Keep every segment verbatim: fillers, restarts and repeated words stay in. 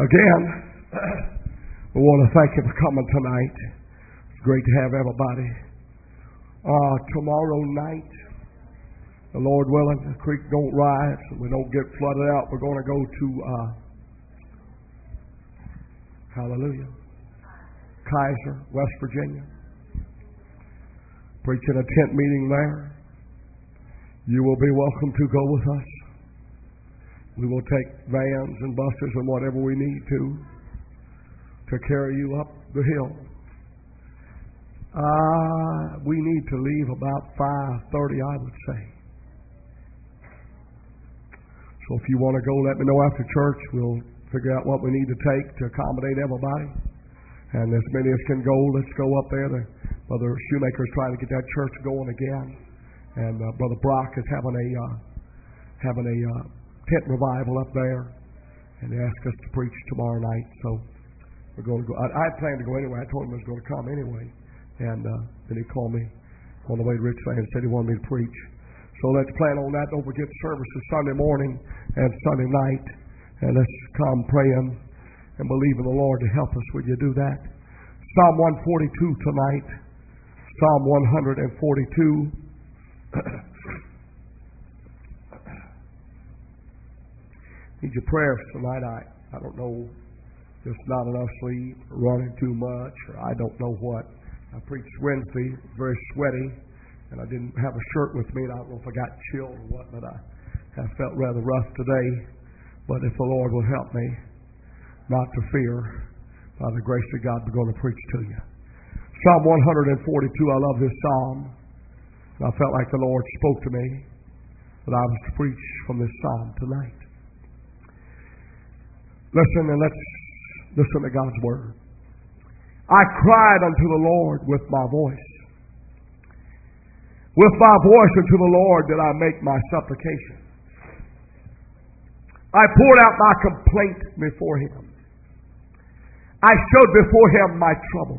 Again, I want to thank you for coming tonight. It's great to have everybody. Uh, tomorrow night, the Lord willing, the creek don't rise and we don't get flooded out. We're going to go to, uh, hallelujah, Kaiser, West Virginia. Preaching a tent meeting there. You will be welcome to go with us. We will take vans and buses and whatever we need to to carry you up the hill. Uh, we need to leave about five thirty, I would say. So if you want to go, let me know after church. We'll figure out what we need to take to accommodate everybody. And as many as can go, let's go up there. The, Brother Shoemaker is trying to get that church going again. And uh, Brother Brock is having a uh, having a uh, tent revival up there, and they asked us to preach tomorrow night. So we're going to go. I, I had planned to go anyway. I told him I was going to come anyway, and uh, then he called me on the way to Richland and said he wanted me to preach. So let's plan on that. Don't forget services Sunday morning and Sunday night, and let's come praying and believe in the Lord to help us. Would you do that? Psalm one forty-two tonight. Psalm one forty-two. Need your prayers tonight. I, I don't know, just not enough sleep, running too much, or I don't know what. I preached Wednesday, very sweaty, and I didn't have a shirt with me, and I don't know if I got chilled or what, but I have felt rather rough today. But if the Lord will help me not to fear, by the grace of God, we're going to preach to you. Psalm one forty-two, I love this psalm. And I felt like the Lord spoke to me that I was to preach from this psalm tonight. Listen, and let's listen to God's word. I cried unto the Lord with my voice. With my voice unto the Lord did I make my supplication. I poured out my complaint before him. I showed before him my trouble.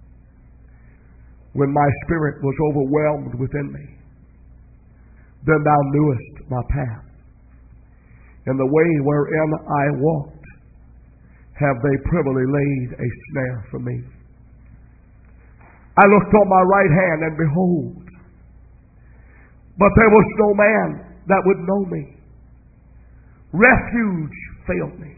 When my spirit was overwhelmed within me, then thou knewest my path. In the way wherein I walked, have they privily laid a snare for me. I looked on my right hand, and behold, but there was no man that would know me. Refuge failed me.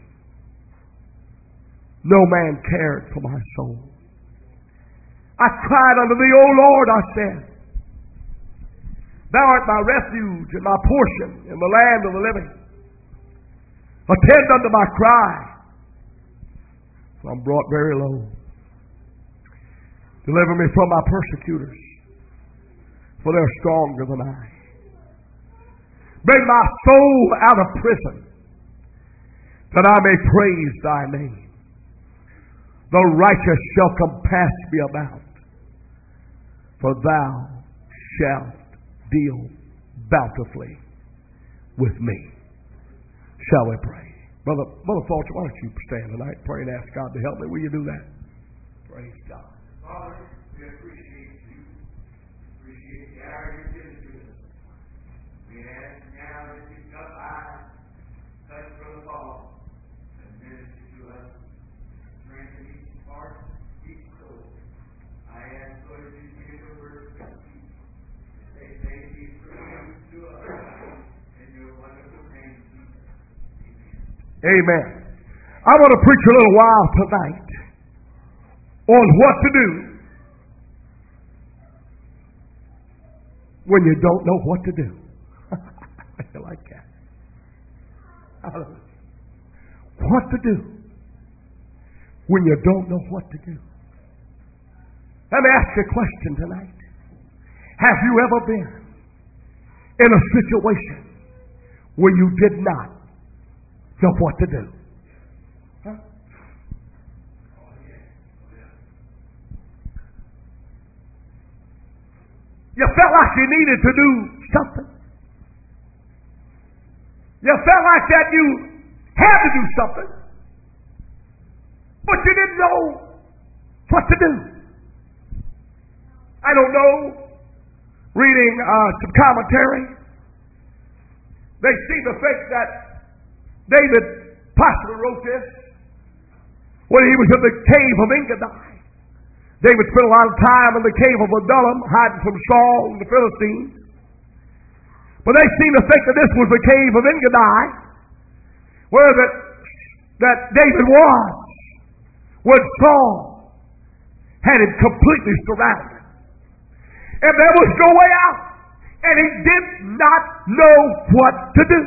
No man cared for my soul. I cried unto thee, O Lord, I said, thou art my refuge and my portion in the land of the living. Attend unto my cry. For I'm brought very low. Deliver me from my persecutors, for they're stronger than I. Bring my soul out of prison, that I may praise thy name. The righteous shall compass me about, for thou shalt deal bountifully with me. Shall we pray? Brother, Brother Fulcher, why don't you stand tonight, pray and ask God to help me? Will you do that? Praise God. Father, we appreciate you. Appreciate the hour you've given to us. We ask now that you come by, touch Brother Paul, and minister to us. Strengthen each heart, each soul. I ask, Lord, that you give the word to speak. They may be produced to us in your wonderful name, Jesus. Amen. I want to preach a little while tonight on what to do when you don't know what to do. I like that. What to do when you don't know what to do. Let me ask you a question tonight. Have you ever been in a situation where you did not know what to do? Huh? You felt like you needed to do something. You felt like that you had to do something, but you didn't know what to do. I don't know. Reading uh, some commentary, they seem to think that David possibly wrote this when he was in the cave of Engedi. David spent a lot of time in the cave of Adullam, hiding from Saul and the Philistines. But they seem to think that this was the cave of Engedi, where that, that David was, when Saul had him completely surrounded. And there was no way out. And he did not know what to do.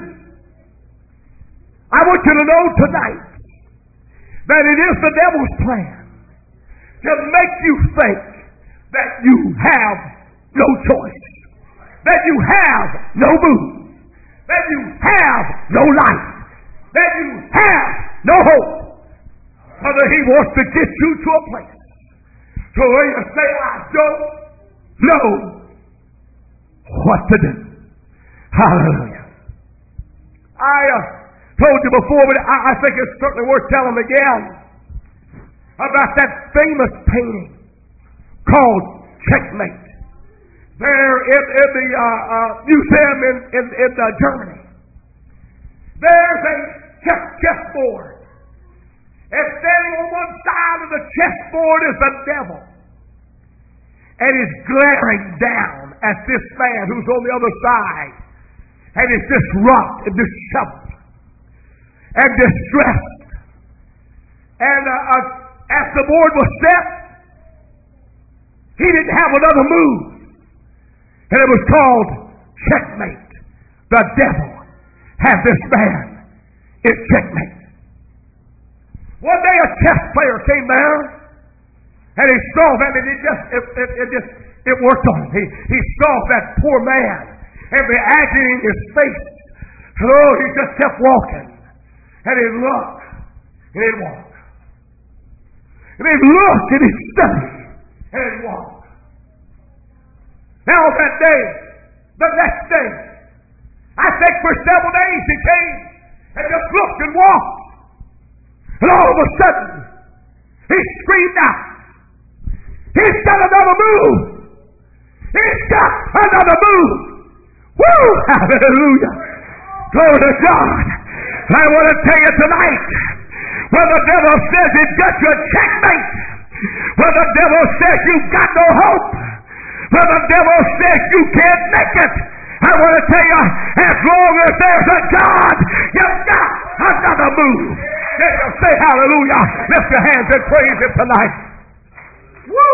I want you to know tonight that it is the devil's plan to make you think that you have no choice, that you have no move, that you have no life, that you have no hope. Whether he wants to get you to a place to where you say, I don't know what to do. Hallelujah. I uh, told you before, but I, I think it's certainly worth telling again about that famous painting called Checkmate. There in, in the uh, uh, museum in, in, in uh, Germany. There's a chess chessboard. And standing on one side of the chessboard is the devil. And he's glaring down at this man who's on the other side. And he's disrupted and disheveled and distressed. And uh, uh, as the board was set, he didn't have another move. And it was called Checkmate. The devil had this man in checkmate. One day a chess player came there, and he saw that, and it just it, it, it just it worked on him. He he saw that poor man and the agony in his face. Oh, he just kept walking, and he'd look, and he'd walk, and he'd look, and he'd study, and he'd walk. Now that day, the next day, I think for several days he came and just looked and walked. And all of a sudden, he screamed out, he's got another move! He's got another move! Woo! Hallelujah! Glory to God! I want to tell you tonight, when the devil says he's got you a checkmate, when the devil says you've got no hope, when the devil says you can't make it, I want to tell you, as long as there's a God, you've got another move. Can you say hallelujah? Lift your hands and praise Him tonight. Woo!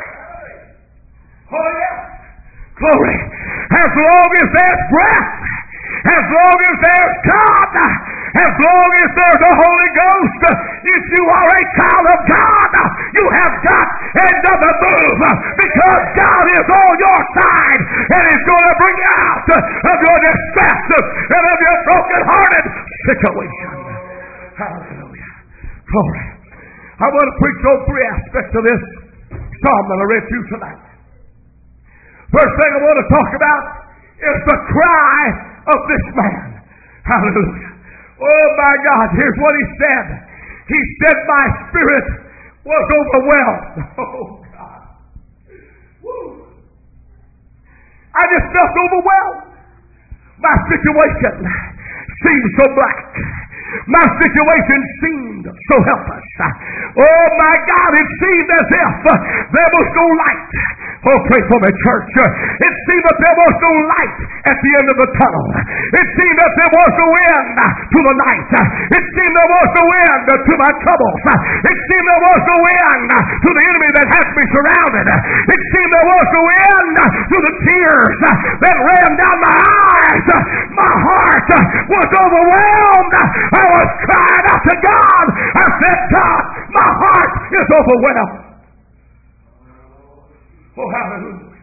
Oh yes. Glory. As long as there's breath, as long as there's God, as long as there's the Holy Ghost, if you are a child of God, you have got another move, because God is on your side and He's going to bring you out of your distress and of your broken-hearted situation. Hallelujah. Glory. I want to preach on three aspects of this psalm that I read to you tonight. First thing I want to talk about is the cry of this man. Hallelujah. Oh my God, here's what he said. He said, my spirit was overwhelmed. Oh God. Woo. I just felt overwhelmed. My situation seemed so black. My situation seemed so helpless. Oh my God, it seemed as if there was no light. Oh, pray for me, church. It seemed that there was no light at the end of the tunnel. It seemed that there was no end to the night. It seemed there was no end to my troubles. It seemed there was no end to the enemy that has me surrounded. It seemed there was no end to the tears that ran down my eyes. My heart was overwhelmed. I was crying out to God. I said, God, my heart is overwhelmed. Oh, hallelujah.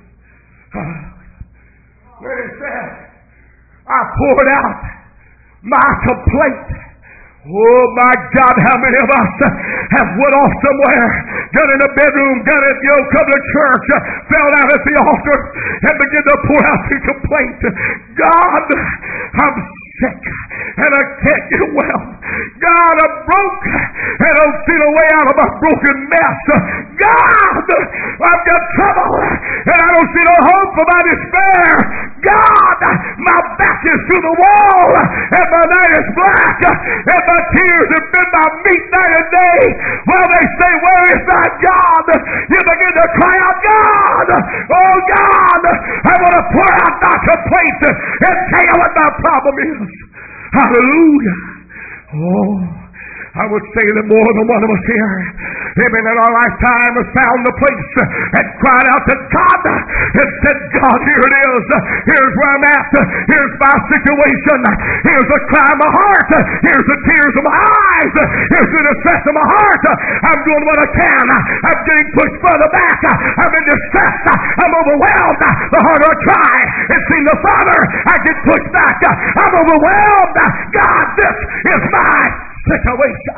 Then he said, I poured out my complaint. Oh my God, how many of us have went off somewhere, got in a bedroom, got in, you know, come to church, fell down at the altar, and began to pour out your complaint. God, I'm sick, and I can't get well. God, I'm broke, and I don't see the way out of my broken mess. God, I've got trouble, and I don't see no hope for my despair. God, my back is to the wall, and my night is black, and my tears have been my meat night and day. While they say, where is thy God? You begin to cry out, God, oh God, I want to pour out my complaints and tell you what my problem is. Hallelujah. Oh, I would say that more than one of us here, amen, in our lifetime has found the place and cried out to God and said, God, here it is. Here's where I'm at. Here's my situation. Here's the cry of my heart. Here's the tears of my eyes. Here's the distress of my heart. I'm doing what I can. I'm getting pushed further back. I'm in distress. I'm overwhelmed. The harder I try, it seems the farther I get pushed back. I'm overwhelmed. God, this is my situation.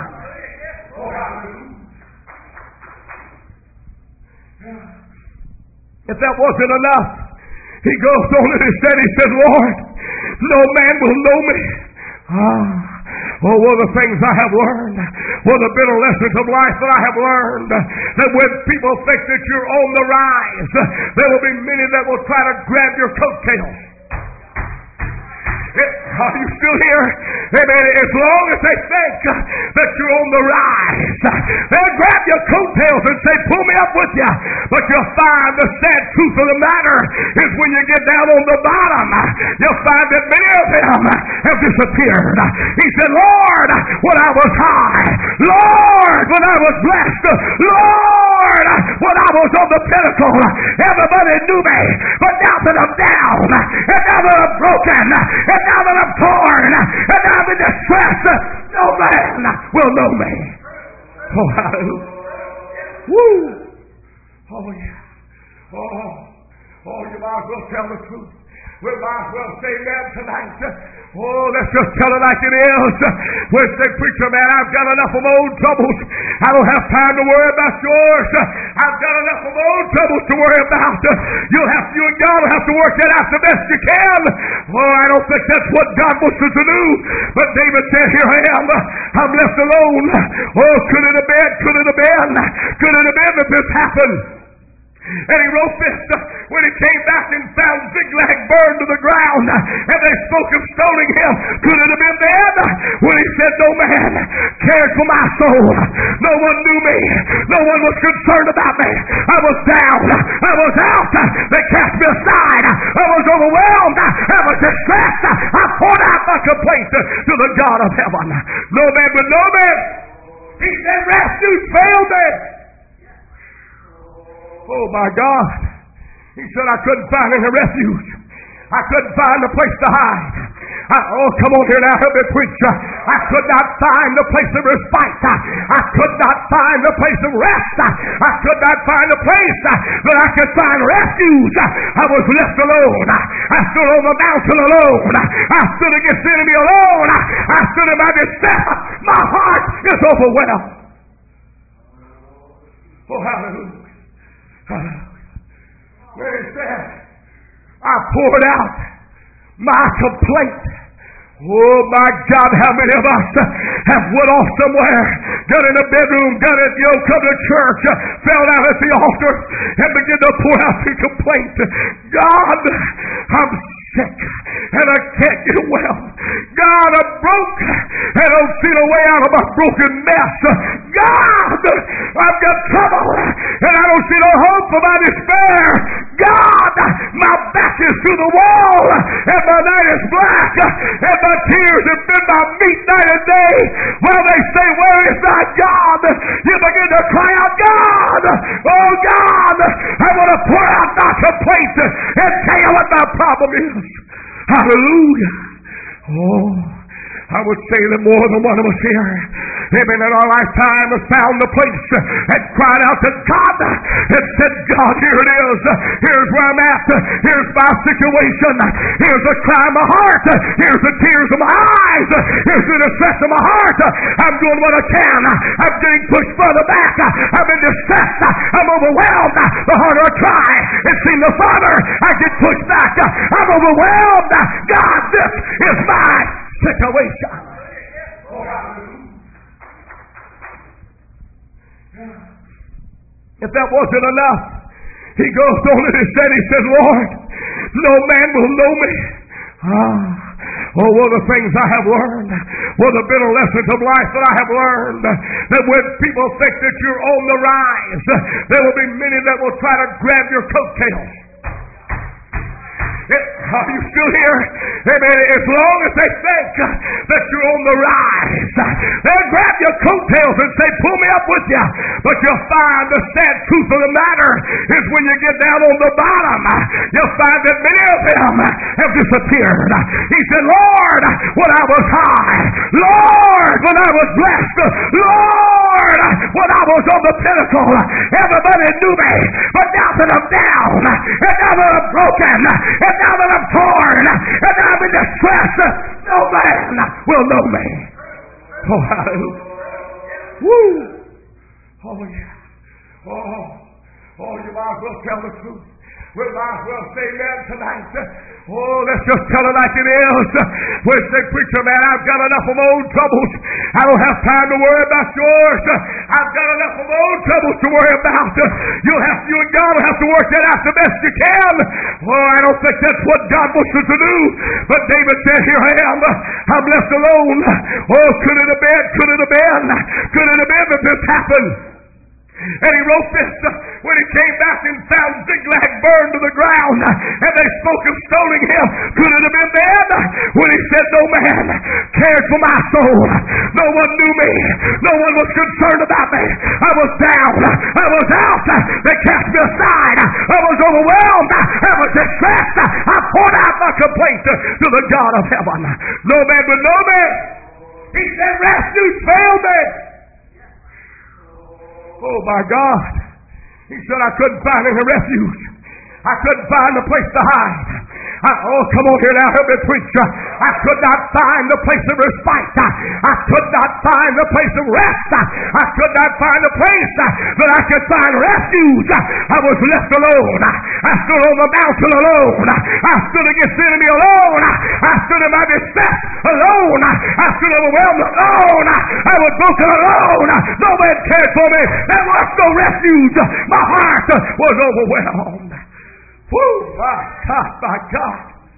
If that wasn't enough, he goes on and he said, he said, Lord, no man will know me. Ah, oh, well, the things I have learned, well, the bitter lessons of life that I have learned, that when people think that you're on the rise, there will be many that will try to grab your coattails. Are you still here? Amen. As long as they think that you're on the rise, they'll grab your coattails and say, pull me up with you. But you'll find the sad truth of the matter is when you get down on the bottom, you'll find that many of them have disappeared. He said, Lord, when I was high, Lord, when I was blessed, Lord, when I was on the pinnacle, everybody knew me. But now that I'm down, and now that I'm broken, and now that I'm torn, and now I'm in distress, no man will know me. Oh, hallelujah. Woo! Oh, yeah. Oh, oh, you might as well tell the truth. We might as well say amen tonight. Oh, let's just tell it like it is. We say, preacher man, I've got enough of my own troubles. I don't have time to worry about yours. I've got enough of my own troubles to worry about. You'll have, you and God will have to work that out the best you can. Oh, I don't think that's what God wants us to do. But David said, here I am. I'm left alone. Oh, could it have been? Could it have been? Could it have been that this happened? And he wrote this when he came back and found Ziklag burned to the ground, and they spoke of stoning him. Could it have been then when he said, no man cared for my soul? No one knew me. No one was concerned about me. I was down. I was out. They cast me aside. I was overwhelmed. I was distressed. I poured out my complaints to the God of heaven. No man but no man. He said, refuge failed me. Oh my God. He said, I couldn't find any refuge. I couldn't find a place to hide. I, oh, come on here now, help me preach. I could not find a place of respite. I could not find a place of rest. I could not find a place that I could find refuge. I was left alone. I stood on the mountain alone. I stood against the enemy alone. I stood in my distress. My heart is overwhelmed. Oh, hallelujah. Then he said, I poured out my complaint. Oh my God, how many of us have went off somewhere, got in a bedroom, got it, you know, come to church, fell down at the altar, and began to pour out the complaint. God, I'm sick, and I can't get well. God, I'm broke, and I don't see the way out of my broken mess. God, I've got trouble, and I don't see no hope for my despair. God, my back is to the wall, and my night is black, and my tears have been my meat night and day. While they say, where is thy God? You begin to cry out, God, oh God, I want to pour out my complaint and tell you what my problem is. Hallelujah. Oh, I would say that more than one of us here, amen, in our lifetime has found the place and cried out to God and said, God, here it is. Here's where I'm at. Here's my situation. Here's the cry of my heart. Here's the tears of my eyes. Here's the distress of my heart. I'm doing what I can. I'm getting pushed further back. I'm in distress. I'm overwhelmed. The harder I try, it seems the farther I get pushed back. I'm overwhelmed. God, this is my situation. If that wasn't enough, he goes on and he said, he said, Lord, no man will know me. Ah. Oh, one of the things I have learned, one of the bitter lessons of life that I have learned, that when people think that you're on the rise, there will be many that will try to grab your coattails. It, are you still here? Amen. As long as they think that you're on the rise, they'll grab your coattails and say, pull me up with you. But you'll find the sad truth of the matter is when you get down on the bottom, you'll find that many of them have disappeared. He said, Lord, when I was high, Lord, when I was blessed, Lord, when I was on the pinnacle, everybody knew me. But now that I'm down, and now that I'm broken, and now that I'm torn, and now I'm in distress, no man will know me. Oh, hallelujah. Woo! Oh, yeah. Oh, oh, you might as well tell the truth. We might as well say amen tonight. Oh, let's just tell it like it is. We say, preacher man, I've got enough of my own troubles. I don't have time to worry about yours. I've got enough of my own troubles to worry about. You'll have, you and God will have to work that out the best you can. Oh, I don't think that's what God wants us to do. But David said, here I am. I'm left alone. Oh, could it have been? Could it have been? Could it have been that this happened? And he wrote this uh, when he came back and found Ziklag burned to the ground, uh, and they spoke of stoning him. Could it have been then? When he said, no man cared for my soul. No one knew me. No one was concerned about me. I was down. I was out. They cast me aside. I was overwhelmed. I was distressed. I poured out my complaint to the God of heaven. No man would know me. He said, refuge failed me. Oh my God. He said I couldn't find any refuge. I couldn't find a place to hide. I, oh, come on here now, help me preach. I could not find a place of respite. I could not find a place of rest. I could not find a place that I could find refuge. I was left alone. I stood on the mountain alone. I stood against the enemy alone. I stood in my distress alone. I stood overwhelmed alone. I was broken alone. No man cared for me. There was no refuge. My heart was overwhelmed. Woo! My God, my God.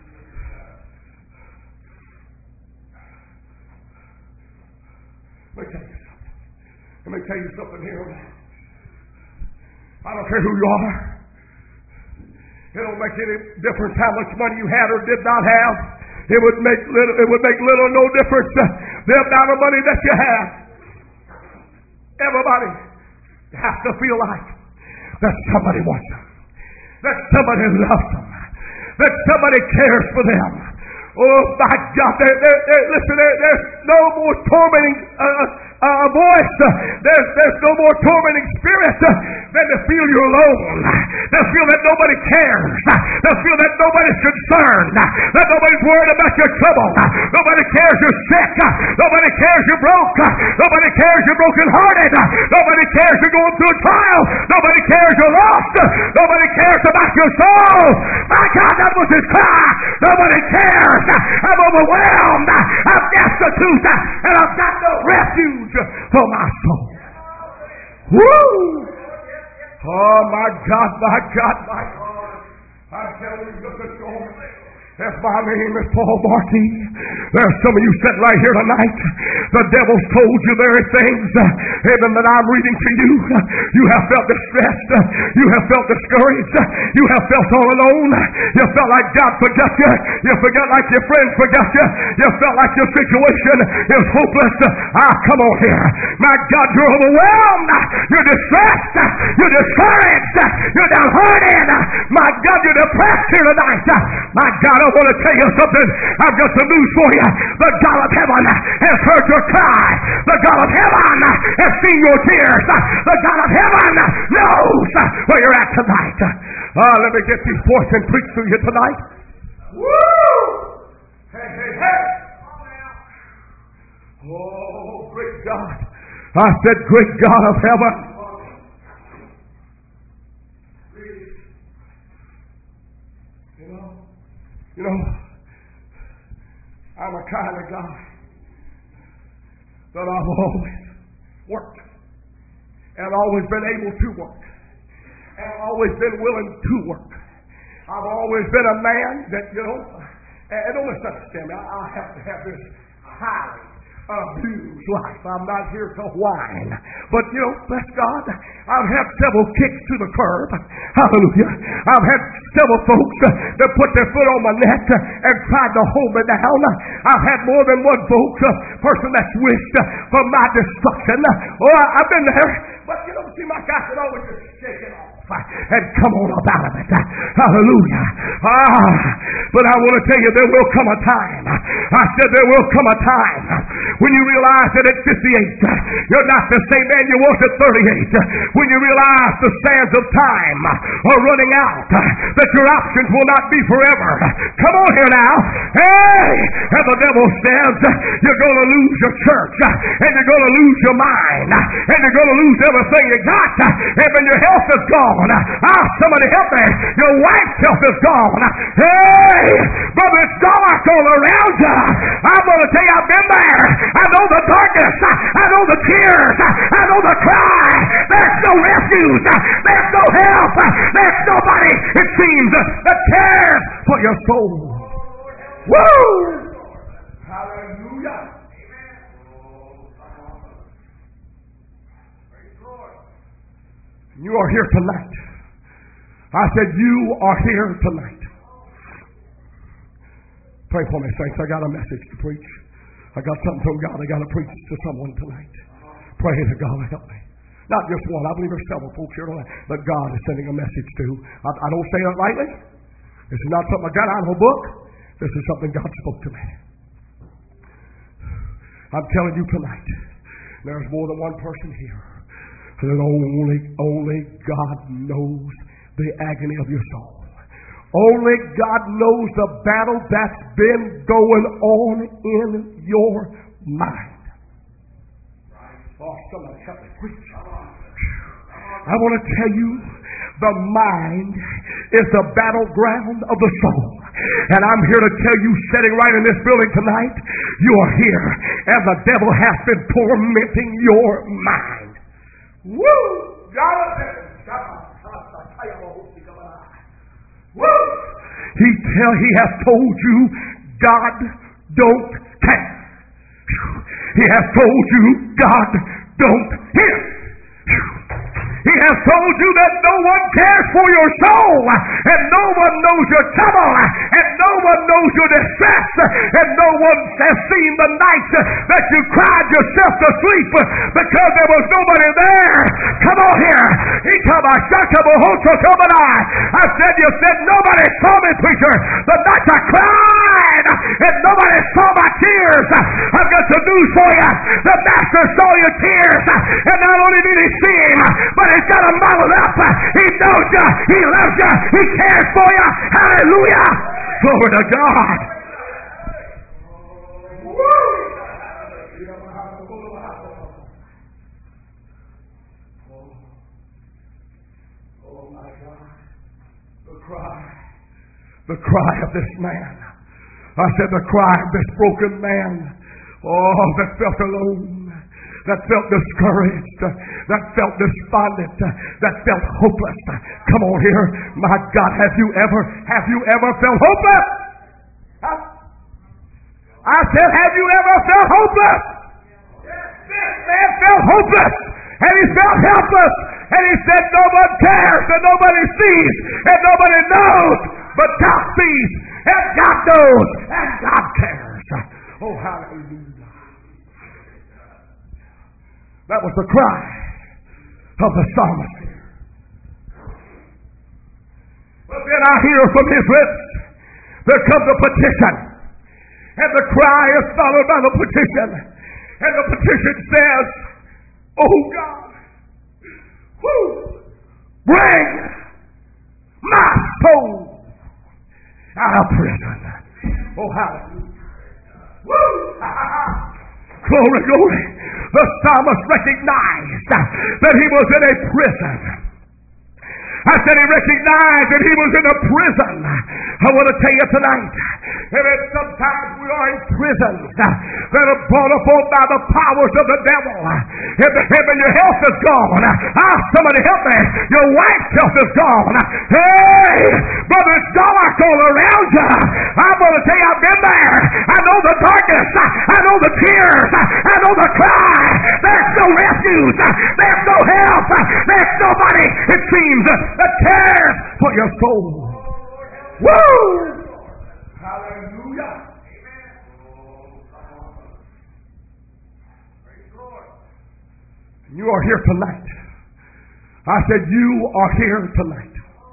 Let me tell you something. Let me tell you something here. I don't care who you are. It don't make any difference how much money you had or did not have. It would make little, it would make little or no difference uh, the amount of money that you have. Everybody has to feel like that somebody wants them. That somebody loves them. That somebody cares for them. Oh my God! There, there, there, listen, there, there's no more tormenting uh, uh, voice. There's, there's no more tormenting spirit uh, than to feel you're alone. To feel that nobody cares. To feel that nobody's concerned. That nobody's worried about your trouble. Nobody cares you're sick. Nobody cares you're broke. Nobody cares you're brokenhearted. Nobody cares you're going through a trial. Nobody cares you're lost. Nobody cares about your soul. My God, that was his cry. Nobody cares. I'm overwhelmed. I'm destitute. And I've got no refuge for my soul. Woo! Oh my God, my God, my God. I'm telling you, look at God. If my name is Paul Markey, there's some of you sitting right here tonight. The devil's told you very things, even that I'm reading to you. You have felt distressed. You have felt discouraged. You have felt all alone. You felt like God forgot you. You forgot like your friends forgot you. You felt like your situation is hopeless. Ah, come on here. My God, you're overwhelmed. You're distressed. You're discouraged. You're downhearted. My God, you're depressed here tonight. My God, I want to tell you something. I've got some news for you. The God of heaven has heard your cry. The God of heaven has seen your tears. The God of heaven knows where you're at tonight. Uh, let me get these points and preach to you tonight. Woo! Hey, hey, hey. Oh, great God. I said, great God of heaven. You know, you know, I'm a kind of guy that I've always worked and always been able to work and always been willing to work. I've always been a man that, you know, and don't misunderstand me, I, I have to have this highly abused life. I'm not here to whine. But, you know, bless God, I've had several kicks to the curb. Hallelujah. I've had several folks uh, that put their foot on my neck uh, and tried to hold me down. I've had more than one folks, uh, person that's wished uh, for my destruction. Oh, I, I've been there. But, you know, see, my God could always just shake it off and come on up out of it. Hallelujah. Ah, but I want to tell you, there will come a time. I said there will come a time when you realize that at fifty-eight, you're not the same man you was at thirty-eight. When you realize the sands of time are running out, that your options will not be forever. Come on here now. Hey! And the devil says, you're going to lose your church, and you're going to lose your mind, and you're going to lose everything you got, and when your health is gone. Ah, somebody help me. Your wife's health is gone. Hey, brother, it's dark all around you. I'm going to tell you, I've been there. I know the darkness. I know the tears. I know the cry. There's no refuge. There's no help. There's nobody, it seems, that cares for your soul. Woo! Hallelujah. You are here tonight. I said, you are here tonight. Pray for me, saints. I got a message to preach. I got something from God I got to preach to someone tonight. Pray that God will help me. Not just one. I believe there's several folks here tonight that God is sending a message to. I, I don't say that lightly. This is not something I got out of a book. This is something God spoke to me. I'm telling you tonight, there's more than one person here that only, only God knows the agony of your soul. Only God knows the battle that's been going on in your mind. Oh, somebody help me preach. I want to tell you, the mind is the battleground of the soul. And I'm here to tell you, sitting right in this building tonight, you are here, and the devil has been tormenting your mind. Woo! God of heaven. Woo! He tell he has told you God don't care. He has told you God don't hear. He has told you that no one cares for your soul, and no one knows your trouble, and no one knows your distress, and no one has seen the nights that you cried yourself to sleep because there was nobody there. Come on here. I said, you said nobody saw me, preacher. The nights I cried, and nobody saw my tears. I've got some news for you. The Master saw your tears, and not only did he see him, but he's got them modeled up. He knows you. He loves you. He cares for you. Hallelujah. Glory to God. Woo. Oh my God. The cry. The cry of this man. I said the cry of this broken man. Oh, that felt alone. That felt discouraged, that felt despondent, that felt hopeless. Come on here. My God, have you ever, have you ever felt hopeless? Huh? I said, have you ever felt hopeless? This man felt hopeless, and he felt helpless, and he said, no one cares, and nobody sees, and nobody knows, but God sees, and God knows, and God cares. Oh, hallelujah. That was the cry of the psalmist. But then I hear from his lips, there comes a petition. And the cry is followed by the petition. And the petition says, oh God, whoo, bring my soul out of prison. Oh, hallelujah. Woo! Glory, glory. The psalmist recognized that he was in a prison. I said he recognized that he was in a prison. I want to tell you tonight, that sometimes we are in prisons that are brought upon by the powers of the devil. If the heaven, your health is gone. Ah, somebody help me. Your wife's health is gone. Hey, brother, it's dark all around you. I'm going to tell you, I've been there. I know the darkness. I know the tears. I know the cry. There's no refuge. There's no help. There's nobody, it seems, that cares for your soul. Woo! Hallelujah. You are here tonight. I said you are here tonight.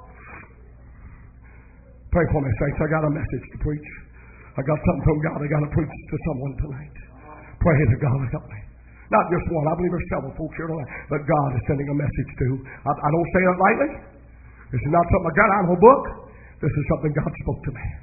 Pray for me, saints. I got a message to preach. I got something from God I got to preach to someone tonight. Pray to God to help me. Not just one. I believe there's several folks here tonight that God is sending a message to. I, I don't say that lightly. This is not something I got out of a book. This is something God spoke to me.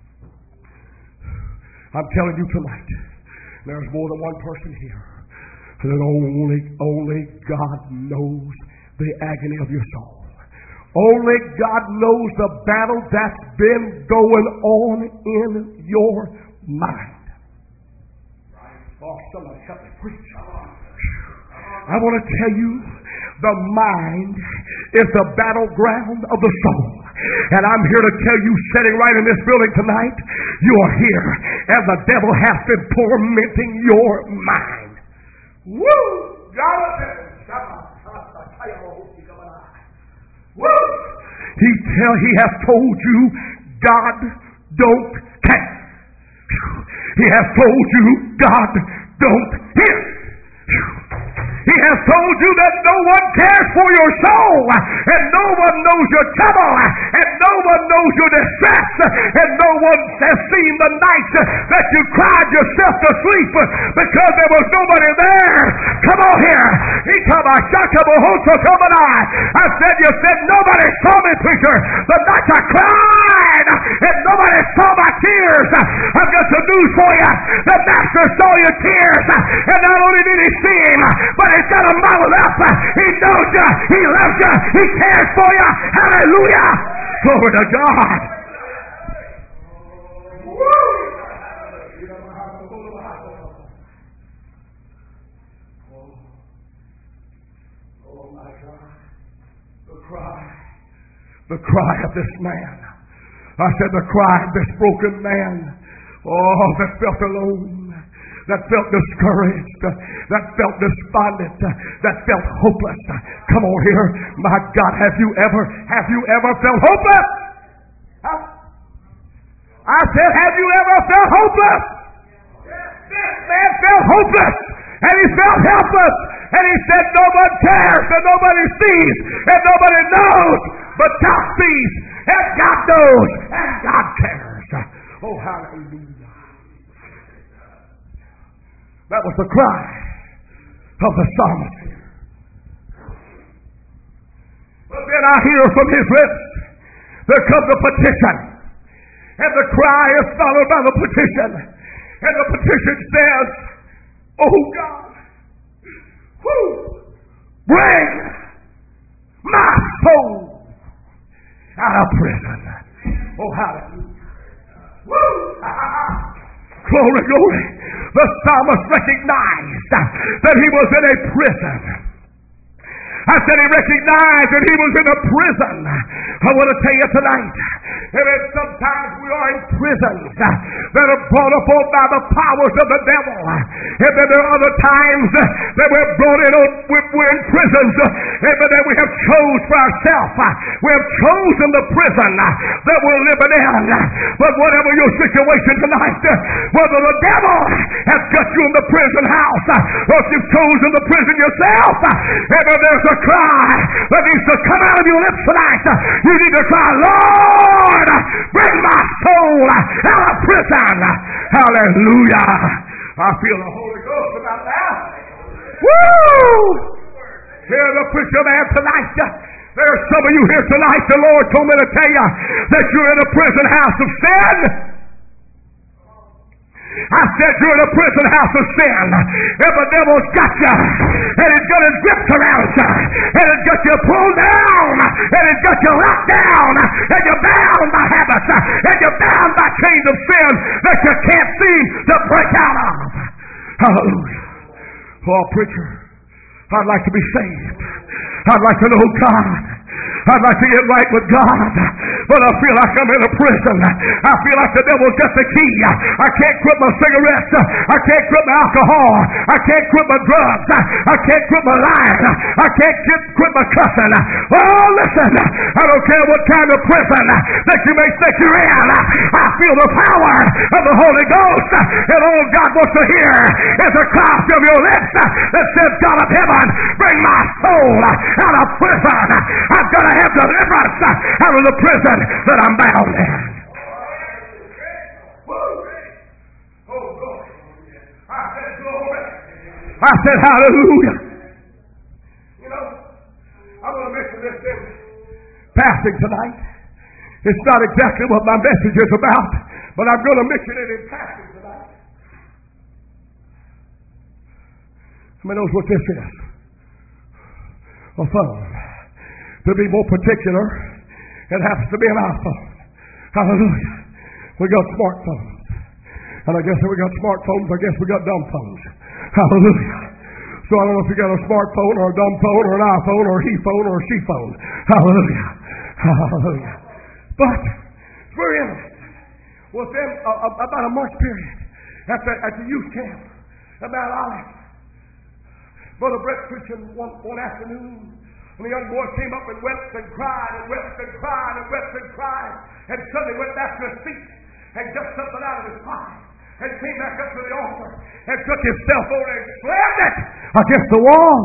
I'm telling you tonight, there's more than one person here that only, only God knows the agony of your soul. Only God knows the battle that's been going on in your mind. Oh, somebody help me preach. I want to tell you, the mind is the battleground of the soul. And I'm here to tell you, sitting right in this building tonight, you are here and the devil has been tormenting your mind. Woo! Woo! He tell he has told you God don't care. He has told you God don't hear. He has told you that no one cares for your soul, and no one knows your trouble, and no one knows your distress, and no one has seen the nights that you cried yourself to sleep because there was nobody there. Come on here. He come I said, you said nobody saw me, preacher. The nights I cried, and nobody saw my tears. I've got some news for you. The master saw your tears, and not only did he see him, but he's got a model up. He knows you. He loves you. He cares for you. Hallelujah. Glory to God. Woo. Oh my God. The cry. The cry of this man. I said the cry of this broken man. Oh, that felt alone. That felt discouraged, that felt despondent, that felt hopeless. Come on here. My God, have you ever, have you ever felt hopeless? Huh? I said, have you ever felt hopeless? This man felt hopeless, and he felt helpless, and he said, no one cares, and nobody sees, and nobody knows, but God sees, and God knows, and God cares. Oh, hallelujah. That was the cry of the psalmist. But then I hear from his lips, there comes a petition. And the cry is followed by the petition. And the petition says, oh God, whoo, bring my soul out of prison. Oh, hallelujah. Woo! Glory, glory. The psalmist recognized that he was in a prison. I said he recognized that he was in a prison. I want to tell you tonight that sometimes we are in prisons that are brought upon by the powers of the devil. And then there are other times that we're brought in, we're in prisons and that we have chose for ourselves. We have chosen the prison that we're living in. But whatever your situation tonight, whether the devil has got you in the prison house or if you've chosen the prison yourself, and there's a cry that needs to come out of your lips tonight. You need to cry, Lord, bring my soul out of prison. Hallelujah. I feel the Holy Ghost about that. Woo! Hear the preacher man tonight. There's some of you here tonight. The Lord told me to tell you that you're in a prison house of sin. I said you're in a prison house of sin. If the devil's got you, and he's got his grips around you, and he's got you pulled down, and he's got you locked down, and you're bound by habits, and you're bound by chains of sin that you can't seem to break out of. Hallelujah. Oh, preacher, I'd like to be saved. I'd like to know God. I'd like to get right with God, but I feel like I'm in a prison. I feel like the devil's got the key. I can't quit my cigarettes. I can't quit my alcohol. I can't quit my drugs. I can't quit my lying. I can't quit my cussing. Oh, listen, I don't care what kind of prison that you may think you're in. I feel the power of the Holy Ghost, and all God wants to hear is a cry from your lips that says, God of heaven, bring my soul out of prison. I've got to have deliverance out of the prison that I'm bound in. Oh, glory. I said glory. I said hallelujah. You know, I want to mention this in passing tonight. It's not exactly what my message is about, but I'm going to mention it in passing tonight. Who knows what this is? A phone. To be more particular, it happens to be an iPhone. Hallelujah. We got smartphones. And I guess if we got smartphones, I guess we got dumb phones. Hallelujah. So I don't know if you got a smartphone or a dumb phone or an iPhone or a he phone or a she phone. Hallelujah. Hallelujah. But it's very interesting. Within uh, about a month period at the, at the youth camp, about Olive, Brother Brett preaching one, one afternoon. And the young boy came up and wept and cried and wept and cried and wept and cried, and suddenly went back to his feet and got something out of his pocket and came back up to the altar and took his cell phone and slammed it against the wall.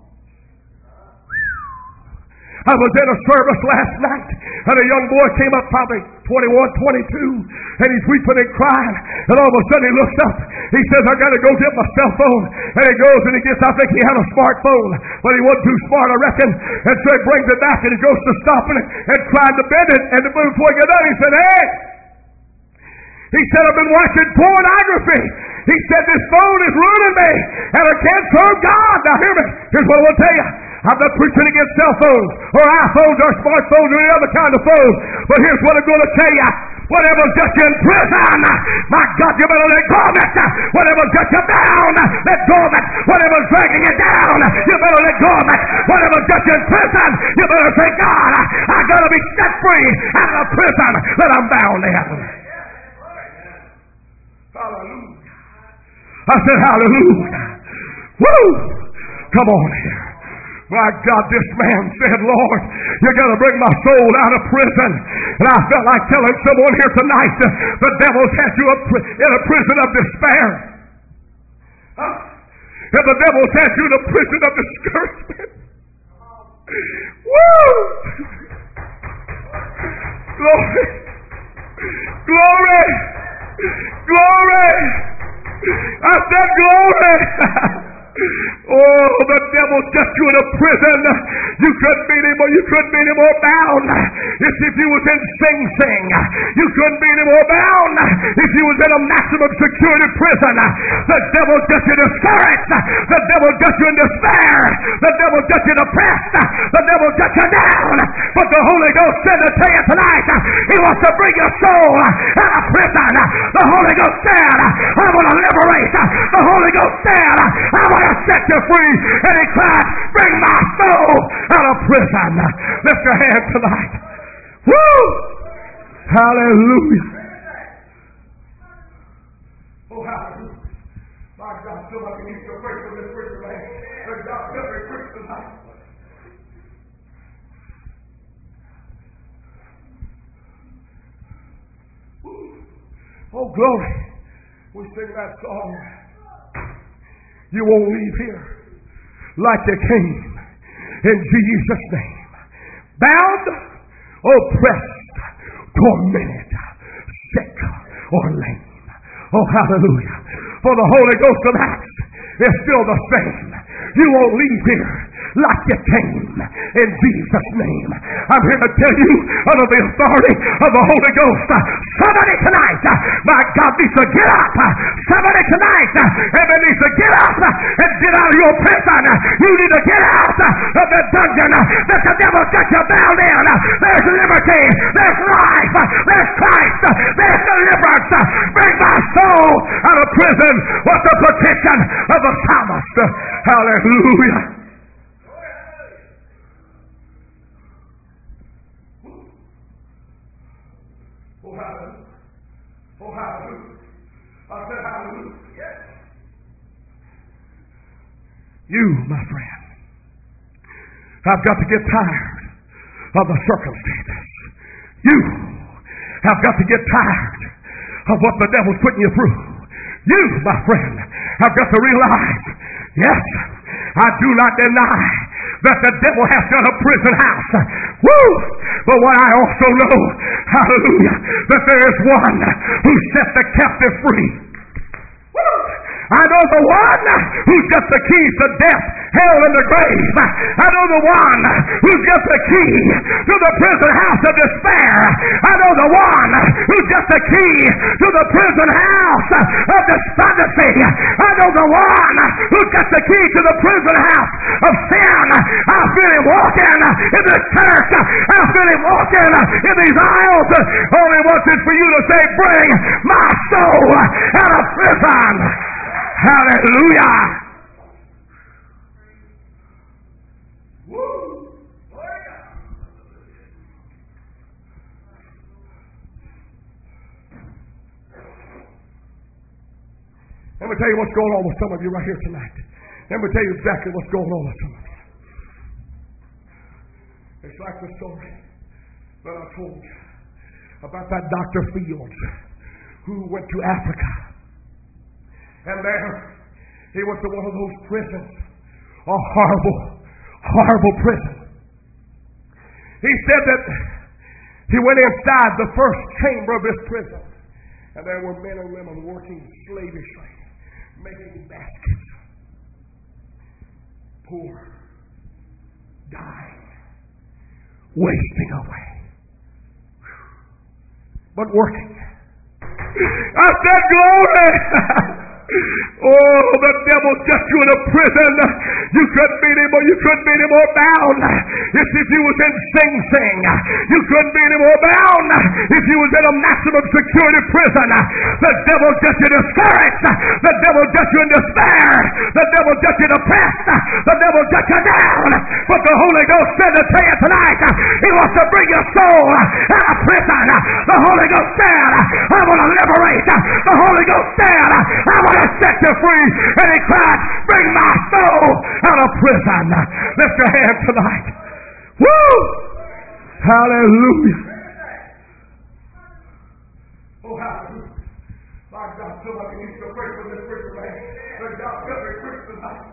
I was in a service last night, and a young boy came up, probably twenty-one, twenty-two, and he's weeping and crying, and all of a sudden he looks up. He says, I got to go get my cell phone. And he goes and he gets, I think he had a smartphone, but he wasn't too smart, I reckon. And so he brings it back, and he goes to stopping it and trying to bend it, and before he got done, he said, hey! He said, I've been watching pornography. He said, this phone is ruining me, and I can't serve God. Now hear me. Here's what I want to tell you. I'm not preaching against cell phones or iPhones or smartphones or any other kind of phone. But here's what I'm going to tell you. Whatever's got you in prison, my God, you better let go of it. Whatever's got you bound, let go of it. Whatever's dragging you down, you better let go of it. Whatever's got you in prison, you better say, God, I got to be set free out of the prison that I'm bound in. Hallelujah. I said hallelujah. Woo! Come on here. My God, this man said, Lord, you got to bring my soul out of prison. And I felt like telling someone here tonight, uh, the devil's had you in a prison of despair. Huh? And the devil's had you in a prison of discouragement. Woo! Glory! Glory! Glory! I said glory! Oh, the devil's got you in a prison. You couldn't be anymore. You couldn't be anymore bound. If, if you was in Sing Sing, you couldn't be anymore bound. If you was in a maximum security prison, the devil's got you discouraged. The devil's got you in despair. The devil's got you depressed. The devil's got you down. But the Holy Ghost said to tell you tonight, He wants to bring your soul out of prison. The Holy Ghost said, I want to liberate. The Holy Ghost said, I want to set you free. And He cried, bring my soul out of prison. Lift your hand tonight. Woo! Hallelujah. Oh, hallelujah. My God, somebody needs to pray for this preacher, man. There's God every preacher tonight. Oh, glory. We sing that song. You won't leave here like you came. In Jesus' name. Bound, oppressed, tormented, sick, or lame. Oh, hallelujah. For the Holy Ghost of Acts is still the same. You won't leave here like you came, in Jesus' name. I'm here to tell you, under the authority of the Holy Ghost, somebody tonight, my God, needs to get up. Somebody tonight, heaven needs to get up and get out of your prison. You need to get out of the dungeon that the devil got you bound in. There's liberty, there's life, there's Christ, there's deliverance. Bring my soul out of prison with the petition of the psalmist. Hallelujah. Oh, hallelujah. Oh, hallelujah. I said hallelujah. Yes. You, my friend, have got to get tired of the circumstances. You have got to get tired of what the devil's putting you through. You, my friend, have got to realize, yes, I do not deny that the devil has got a prison house. Woo! But what I also know, hallelujah, that there is one who set the captive free. Woo! I know the one who's got the keys to death, hell, and the grave. I know the one who's got the key to the prison house of despair. I know the one who's got the key to the prison house of despondency. I know the one who's got the key to the prison house of sin. I feel him walking in this church. I feel him walking in these aisles. Only wants it for you to say, bring my soul out of prison. Hallelujah. Woo. Let me tell you what's going on with some of you right here tonight. Let me tell you exactly what's going on with some of you. It's like the story that I told you about that Doctor Fields who went to Africa. And there, he went to one of those prisons, a horrible, horrible prison. He said that he went inside the first chamber of this prison, and there were men and women working slavishly, making baskets. Poor, dying, wasting away, but working. I said, glory! Oh, the devil got you in a prison. You couldn't be anymore. You couldn't be anymore bound. If, if you was in Sing Sing, you couldn't be anymore bound. If you was in a maximum security prison, the devil got you discouraged. The devil got you in despair. The devil got you depressed. The devil got you down. But the Holy Ghost said to tell you tonight, he wants to bring your soul out of prison. The Holy Ghost said, I want to liberate. The Holy Ghost said, I want to set you free. And he cried, bring my soul out of prison. Lift your hand tonight. Woo! Hallelujah. Oh, hallelujah. My God, somebody needs to pray for this preacher man. That God help me preach tonight.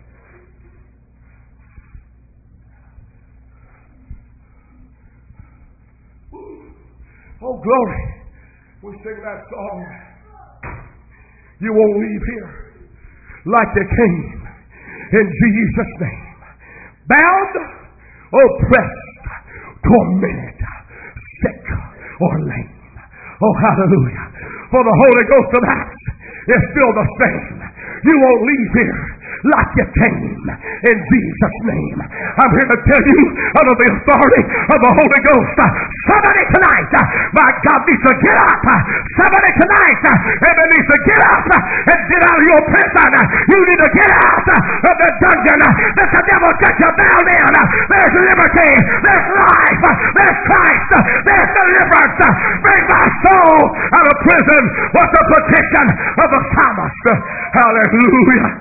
Oh, glory. We sing that song. You won't leave here like you came, in Jesus' name. Bound, oppressed, tormented, sick, or lame. Oh, hallelujah. For the Holy Ghost of Acts is still the same. You won't leave here like you came, in Jesus' name. I'm here to tell you, under the authority of the Holy Ghost, somebody tonight, my God, needs to get up. Somebody tonight, heaven needs to get up and get out of your prison. You need to get out of the dungeon that the devil got you bound in. There's liberty, there's life, there's Christ, there's deliverance. Bring my soul out of prison with the petition of the psalmist. Hallelujah.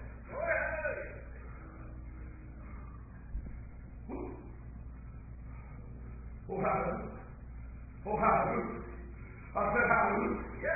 Oh, hallelujah. Oh, hallelujah. I said hallelujah. Yes.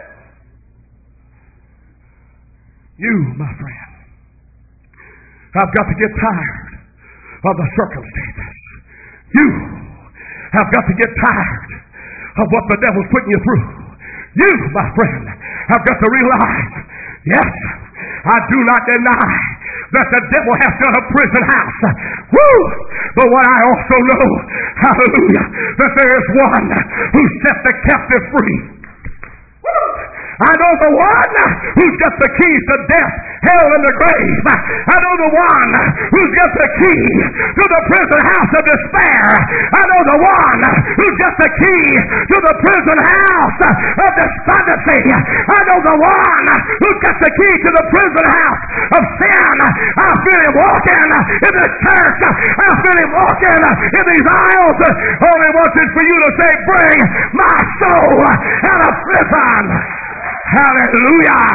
You, my friend, have got to get tired of the circumstances. You have got to get tired of what the devil's putting you through. You, my friend, have got to realize, yes, I do not deny that the devil has done a prison house. Woo! But what I also know, hallelujah, that there is one who set the captive free. Woo! I know the one who's got the keys to death, hell, and the grave. I know the one who's got the key to the prison house of despair. I know the one who's got the key to the prison house of despondency. I know the one who's got the key to the prison house of sin. I feel him walking in the church. I feel him walking in these aisles. All he wants is for you to say, bring my soul out of prison. Hallelujah.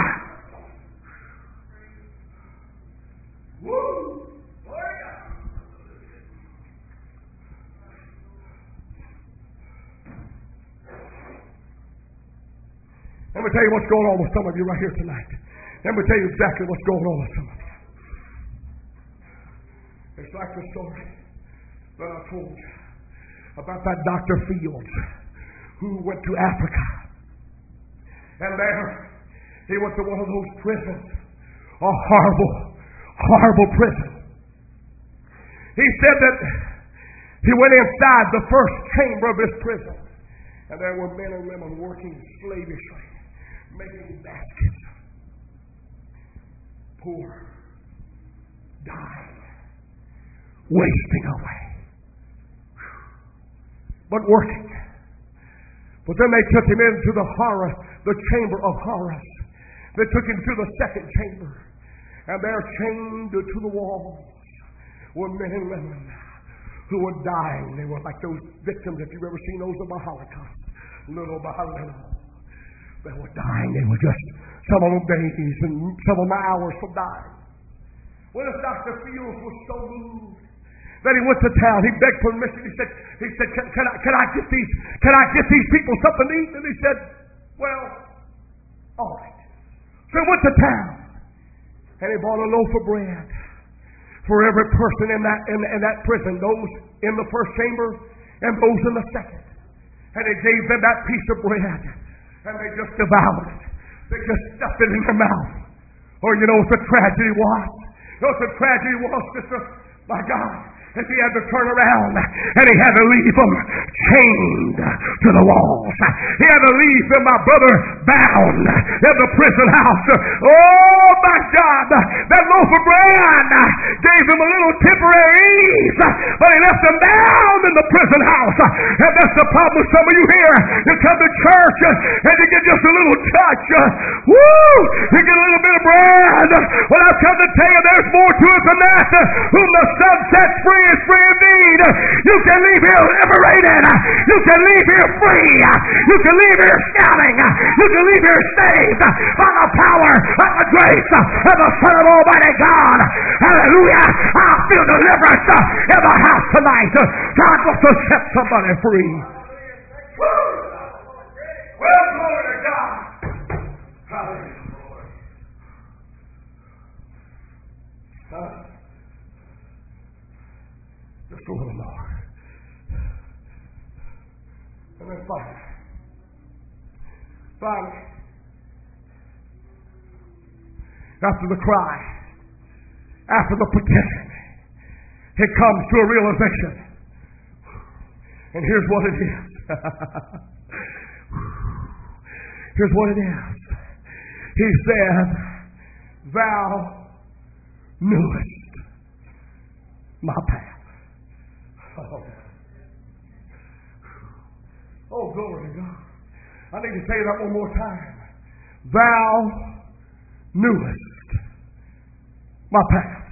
Woo. Let me tell you what's going on with some of you right here tonight. Let me tell you exactly what's going on with some of you. It's like the story that I told you about that Doctor Fields who went to Africa. And there, he went to one of those prisons, a horrible, horrible prison. He said that he went inside the first chamber of this prison, and there were men and women working slavishly, making baskets. Poor, dying, wasting away, but working. But then they took him into the horror, the chamber of horrors. They took him to the second chamber, and there chained to the walls were men and women who were dying. They were like those victims, if you've ever seen those of the Holocaust, little by little. They were dying. They were just some of them days and some of them hours from dying. When this Doctor Fields was so moved that he went to town, he begged permission. He said, "He said, can, can I, can I get these, can I get these people something to eat?" And he said, "Well, all right." So he went to town, and he bought a loaf of bread for every person in that in, in that prison, those in the first chamber and those in the second. And he gave them that piece of bread, and they just devoured it. They just stuffed it in their mouth. Or you know what the tragedy was? You know what the tragedy was, sister? My God. If he had to turn around and he had to leave them chained to the walls. He had to leave them, my brother, bound in the prison house. Oh my God, that loaf of bread gave him a little temporary ease, but he left them bound in the prison house. And that's the problem with some of you here. You come to church and you get just a little touch. Woo! You get a little bit of bread. Well, I've come to tell you there's more to it than that. Whom the Son sets free is free indeed. You can leave here liberated. You can leave here free. You can leave here shouting. You can leave here saved by the power of the grace of the Son of Almighty God. Hallelujah. I feel deliverance in the house tonight. God wants to set somebody free. Woo! Well, glory to God. Hallelujah. Uh, Just a little more. And then finally, finally, after the cry, after the petition, it comes to a realization. And here's what it is. Here's what it is. He said, "Thou knewest my path." Oh. Oh, glory to God. I need to say that one more time. Thou knewest my path.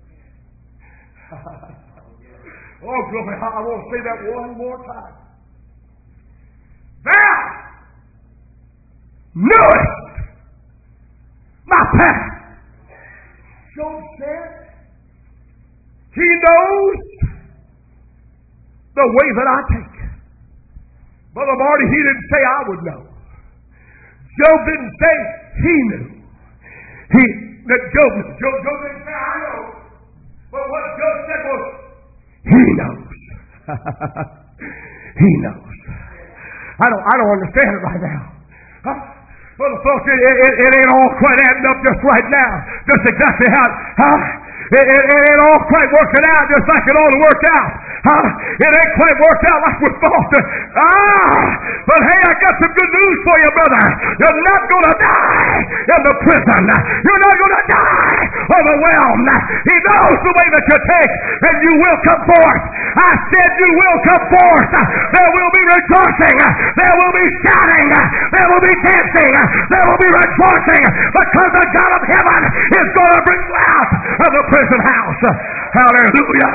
Oh, glory. I want to say that one more time. Thou knewest my path. Job said, he knows the way that I take. Brother Marty, he didn't say I would know. Job didn't say he knew. He that Job knew. Job, Job didn't say I know. But what Job said was, he knows. He knows. I don't I don't understand it right now. Huh? Well, folks, it, it, it ain't all quite adding up just right now. Just exactly how, huh? It, it, it ain't all quite working out just like it ought to work out. Huh? It ain't quite worked out like we thought. Ah, but hey, I got some good news for you, brother. You're not going to die in the prison. You're not going to die overwhelmed. He knows the way that you take, and you will come forth. I said you will come forth. There will be rejoicing. There will be shouting. There will be dancing. There will be rejoicing because the God of heaven is going to bring you out of the prison house. Hallelujah.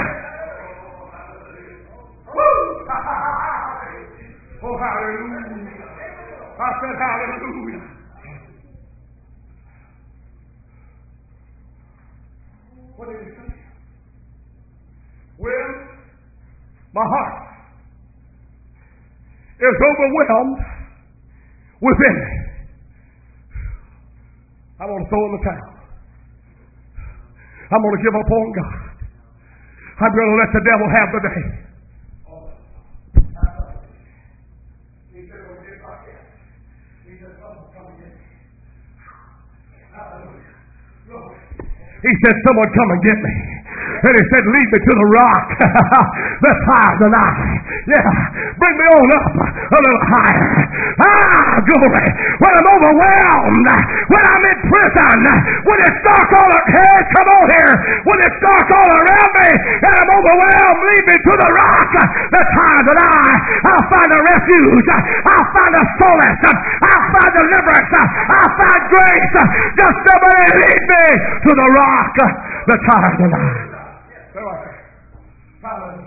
Woo! Oh, hallelujah. I said hallelujah. What did he say? Well, my heart is overwhelmed within me. I want to throw in the towel. I'm going to give up on God. I'm going to let the devil have the day. He said, "Oh, just like that." He said, "Someone come and get me." Hallelujah. Glory. He said, "Someone come and get me." And he said, "Lead me to the rock that's higher than I." Yeah, bring me on up a little higher. Ah, glory. When I'm overwhelmed, when I'm in prison, when it's dark all around, hey, come on here. When it's dark all around me and I'm overwhelmed, lead me to the rock that's higher than I. I'll find a refuge. I'll find a solace. I'll find deliverance. I'll find grace. Just somebody lead me to the rock that's higher than I. Hallelujah.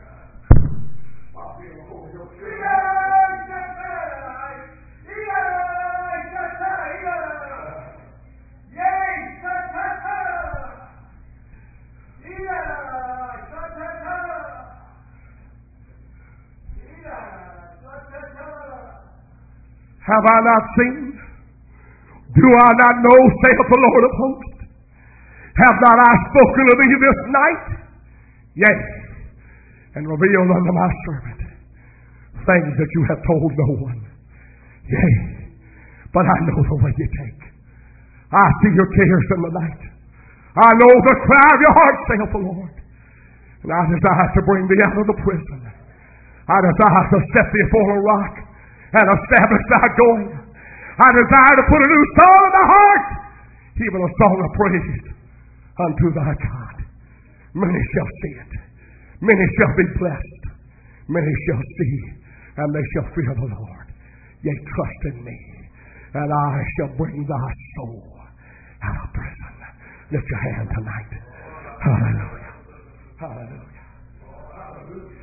Have I not seen? Do I not know, saith the Lord of hosts? Have not I spoken to thee this night? Yea, and revealed unto my servant things that you have told no one. Yea, but I know the way you take. I see your tears in the night. I know the cry of your heart, saith the Lord. And I desire to bring thee out of the prison. I desire to set thee upon a rock and establish thy going. I desire to put a new song in thy heart, even a song of praise unto thy God. Many shall see it. Many shall be blessed. Many shall see, and they shall fear the Lord. Yea, trust in me, and I shall bring thy soul out of prison. Lift your hand tonight. Hallelujah. Hallelujah. Hallelujah.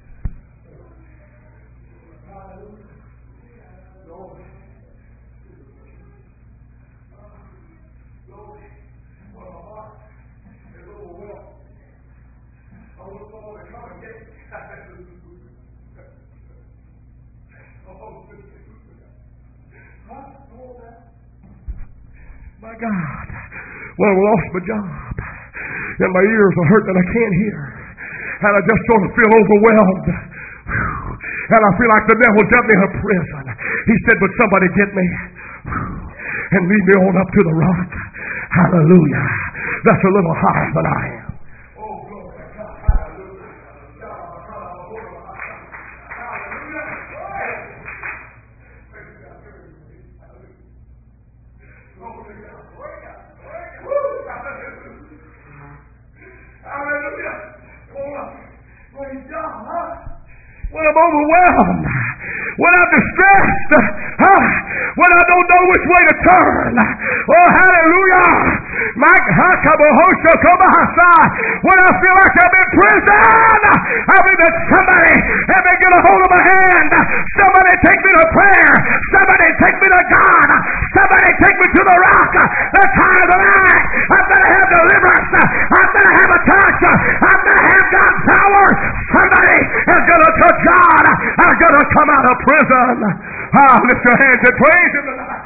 Hallelujah. Glory. Glory. What a heart. A little will. I want someone to come and get me. My God. Well, I lost my job. And my ears are hurt and I can't hear. And I just sort of feel overwhelmed. And I feel like the devil dumped me in a prison. He said, but somebody get me and lead me on up to the rock. Hallelujah. That's a little higher than I am. Oh, glory to God. Hallelujah. Hallelujah. Praise God. When I'm overwhelmed, when I'm distressed, huh? When I don't know which way to turn. Oh, hallelujah. My when I feel like I'm in prison, I mean that somebody let me get a hold of my hand. Somebody take me to prayer. Somebody take me to God. Somebody take me to the rock that's higher than I. I'm going to have deliverance. I'm going to have a touch. I'm going to have God's power. Somebody is going to touch God. I'm going to come out of prison. Ah, lift your hands and praise Him tonight.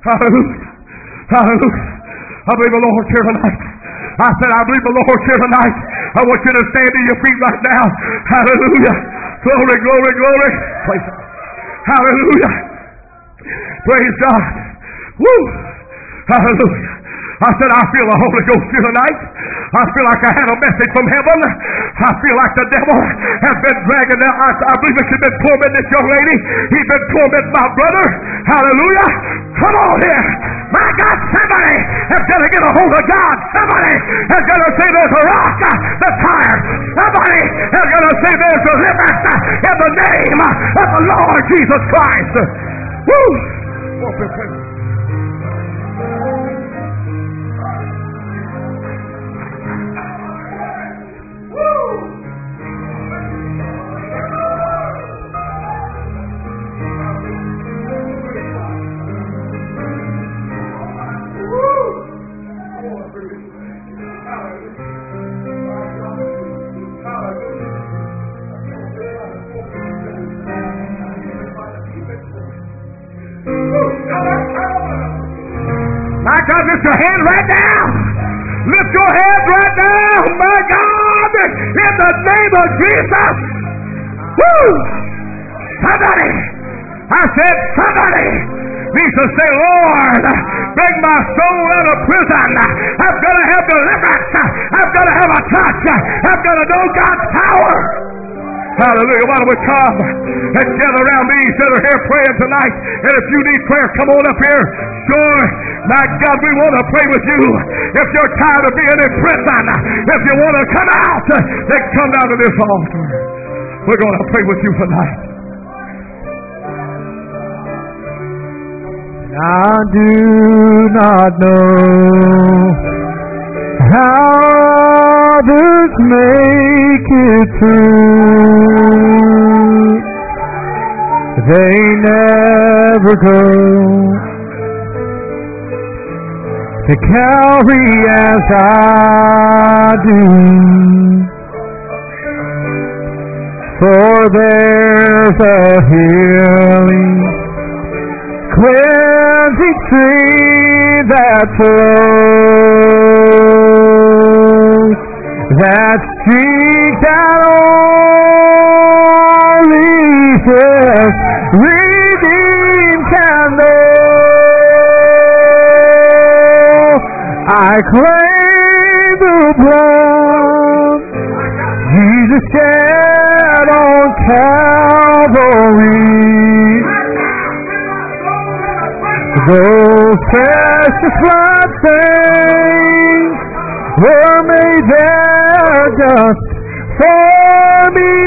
Hallelujah. Hallelujah. I believe the Lord's here tonight. I said, I believe the Lord's here tonight. I want you to stand to your feet right now. Hallelujah. Glory, glory, glory. Praise God. Hallelujah. Praise God. Woo. Hallelujah. I said, I feel the Holy Ghost here tonight. I feel like I had a message from heaven. I feel like the devil has been dragging down. I, I believe he's been tormenting this young lady. He's been tormenting my brother. Hallelujah. Come on here. My God, somebody has got to get a hold of God. Somebody has got to say there's a rock that's higher. Somebody has got to say there's deliverance in the name of the Lord Jesus Christ. Woo. My God, lift your hand right now. Lift your hand right now. My God, in the name of Jesus. Woo! Somebody, I said somebody needs to say, Lord, bring my soul out of prison. I've got to have deliverance. I've got to have a touch. I've got to know God's power. Hallelujah. Why don't we come and gather around these that are here praying tonight? And if you need prayer, come on up here. Sure. My God, we want to pray with you. If you're tired of being in prison, if you want to come out, then come down to this altar. We're going to pray with you tonight. I do not know how others make it through. They never go to Calvary as I do. For there's a healing, cleansing stream that flows, that stream that only His redeemed can know. I claim the blood Jesus shed on Calvary. Those precious blood stains were made there just for me.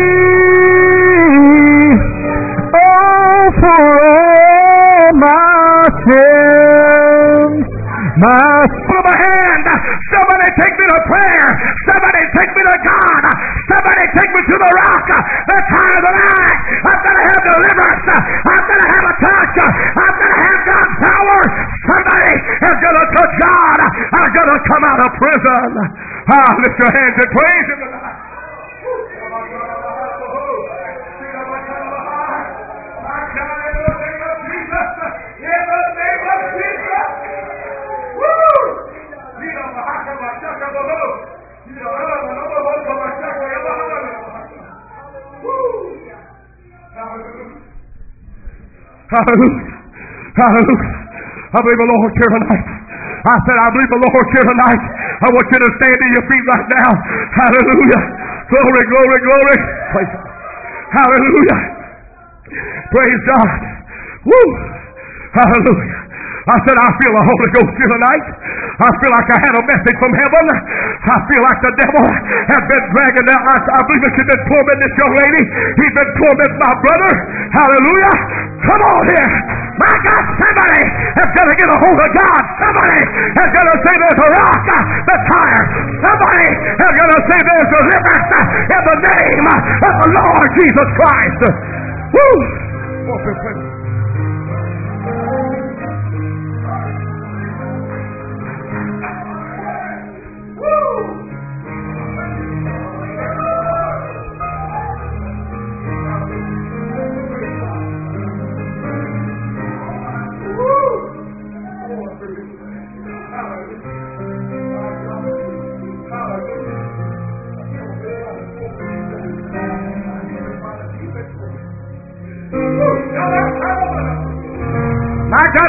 Oh, for all my sins, my Put my hand. Somebody take me to prayer. Somebody take me to God. Somebody take me to the rock that's higher than I. I've got to have deliverance. I've got to have a touch. I've got to have God's power. Somebody has got to touch God. I've got to come out of prison. Ah, lift your hands and praise Him tonight. Hallelujah. Hallelujah. I believe the Lord's here tonight. I said, I believe the Lord's here tonight. I want you to stand to your feet right now. Hallelujah. Glory, glory, glory. Praise God. Hallelujah. Praise God. Woo. Hallelujah. I said, I feel the Holy Ghost here tonight. I feel like I had a message from heaven. I feel like the devil has been dragging down. I, I believe he's been tormenting this young lady. He's been tormenting my brother. Hallelujah. Come on here. My God, somebody has got to get a hold of God. Somebody has got to say there's a rock that's higher. Somebody has got to say there's deliverance in the name of the Lord Jesus Christ. Woo.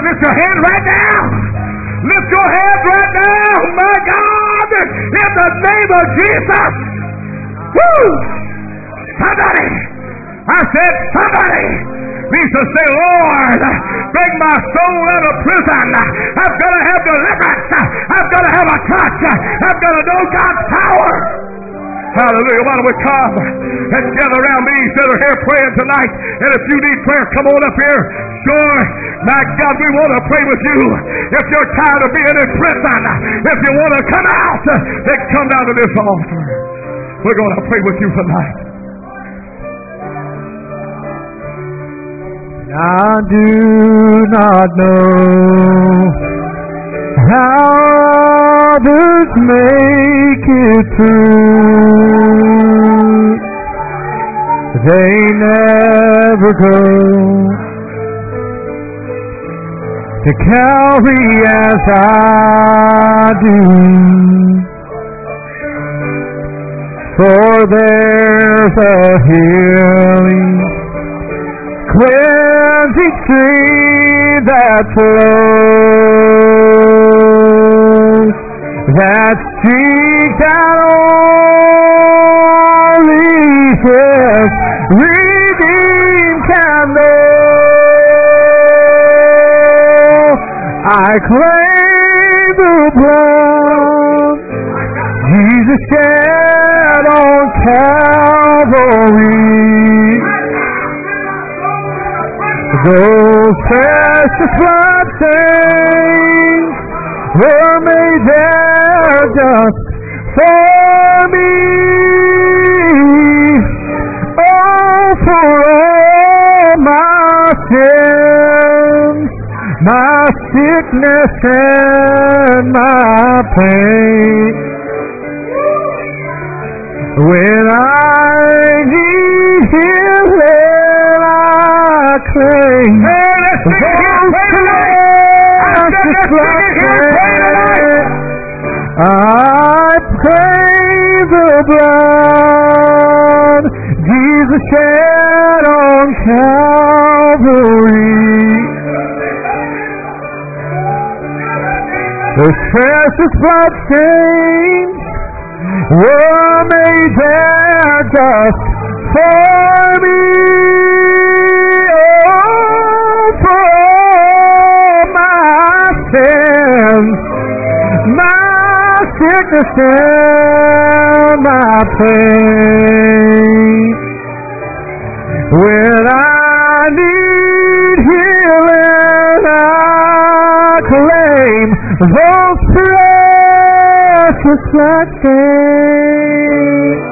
lift your hands right now. Lift your hands right now, my God, in the name of Jesus. Woo! Somebody, I said somebody needs to say, Lord, bring my soul out of prison. I've got to have deliverance. I've got to have a touch. I've got to know God's power. Hallelujah. Why don't we come and gather around these that are here praying tonight? And if you need prayer, come on up here. Sure. My God, we want to pray with you. If you're tired of being in prison, if you want to come out, then come down to this altar. We're going to pray with you tonight. I do not know how others make it through. They never go to Calvary as I do. For there's a healing, cleansing stream that flows, that streaks out only His redeemed can know. I claim the blood Jesus shed on Calvary. Those precious blood stains were made there just for me. Oh, for all my sins, my sickness and my pain. When I need healing, I claim those precious blood. I pray the blood Jesus shed on Calvary. Those precious blood stains were made there just for me. Oh, for all my sins, my sickness and my pain. When I need healing, I claim those precious blood stains.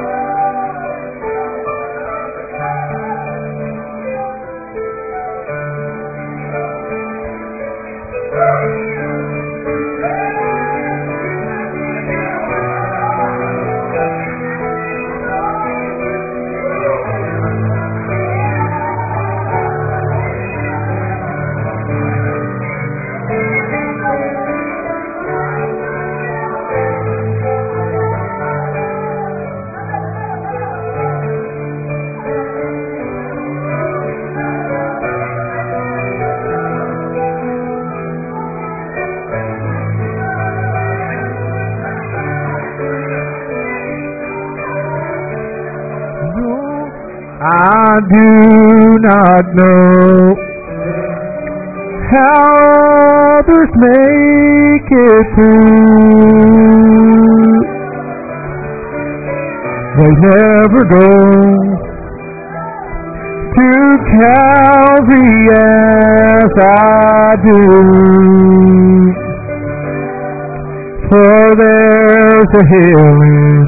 I do not know how others make it through. They never go to Calvary as I do. For there's a healing,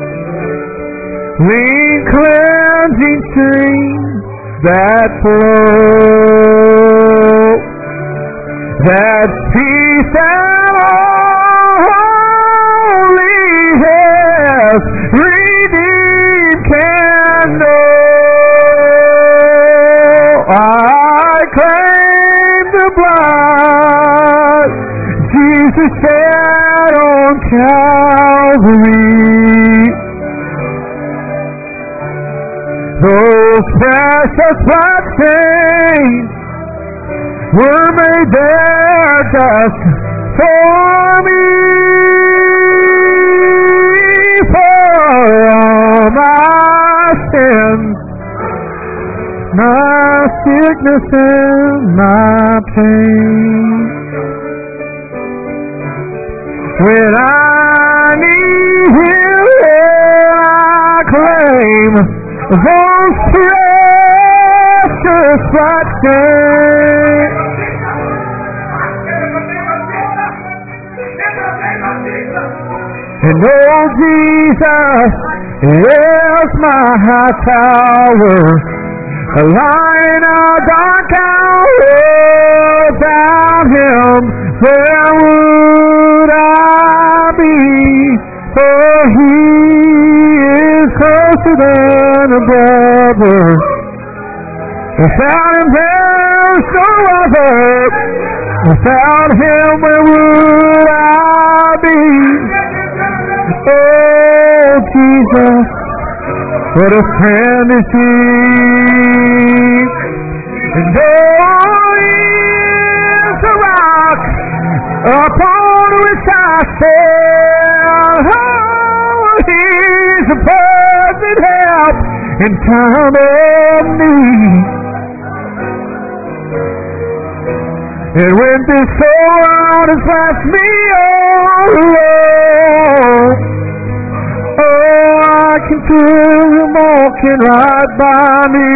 clean, cleansing stream that flow, that peace and only His redeemed can know. I claim the blood Jesus shed on Calvary. Those precious blood stains were made there just for me. For all my sins, my sickness and my pain. When I need Him, I claim those precious blood stains. And oh, Jesus is my high tower, a light in a dark hour. Without Him, where would I be? For He is closer than a brother. Without Him, there's no other. Without Him, where would I be? Oh, Jesus, what a friend is He. And oh, He is a rock upon which I stand. Oh, He's a present help in time of need. And when this whole world has left me all alone, oh, I can feel Him walking right by me.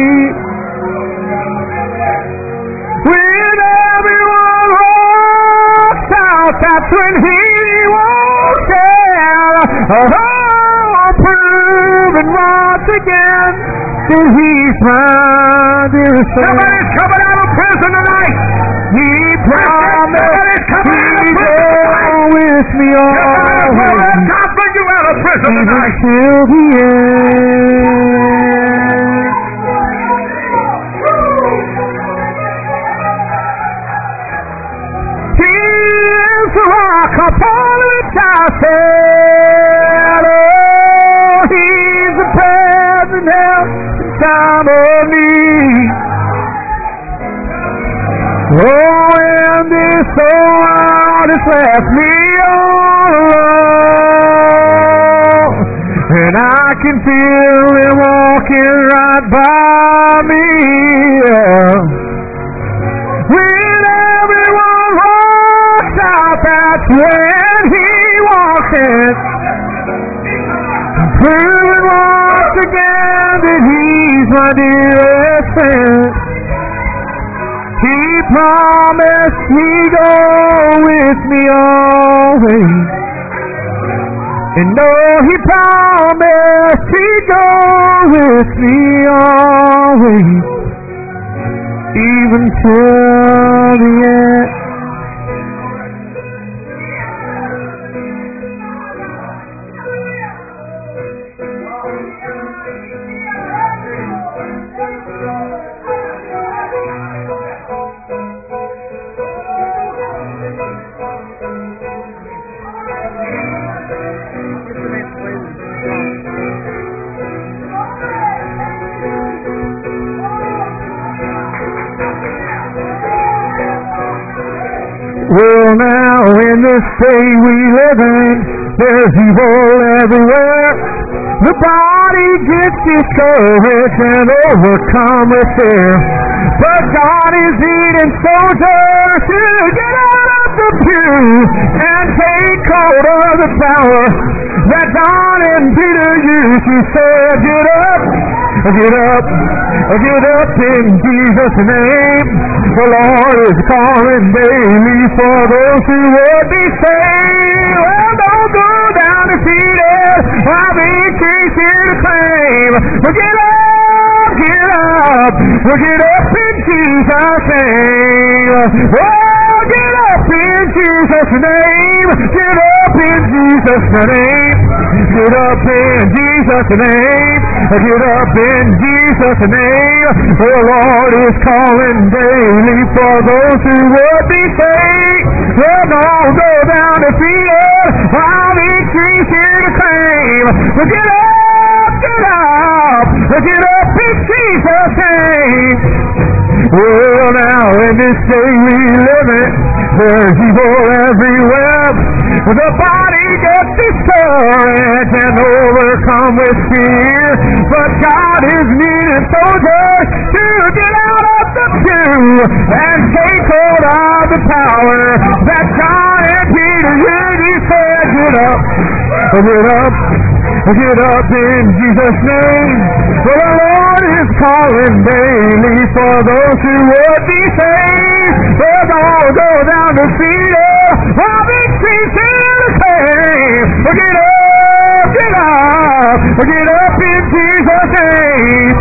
When everyone walks out, that's when He walks in. Oh, proving once again that He's my dearest friend. Somebody's coming out of prison tonight. He promised He'd go with me always, God bring you out of prison tonight, till the end. He is the rock upon which I stand. Oh, He's the present help in time of need. Oh, and this whole world has left me all alone, and I can feel Him walking right by me. When everyone walks out, that's when He walks in, proving once again that He's my dearest friend. He promised He'd go with me always. And oh, He promised He'd go with me always, even till the end. Well, now in this day we live in, there's evil everywhere. The body gets discouraged and overcome with fear. But God is leading soldiers to get out of the pew and take hold of the power that John and Peter used. He said, get up, get up, get up in Jesus' name. The Lord is calling daily for those who would be saved. Well, don't go down defeated, while victory's here to claim. Well, get up, get up, well, get up in Jesus' name. Well, get up in Jesus' name. Get up in Jesus' name. Get up in Jesus' name. Get up in Jesus' name. The Lord is calling daily for those who would be saved. Well, don't go down defeated, while victory's here to claim. Well, get up, get up, get up in Jesus' name. Well, now in this day we live in, there's evil everywhere. The body gets discouraged and overcome with fear. But God is needing soldiers to get out of the pew and take hold of the power that John and Peter really said, get up, get up, get up in Jesus' name. For the Lord is calling daily for those who would be saved. Let's all go down to freedom while victory's in the claim. Get up, get up, get up in Jesus' name.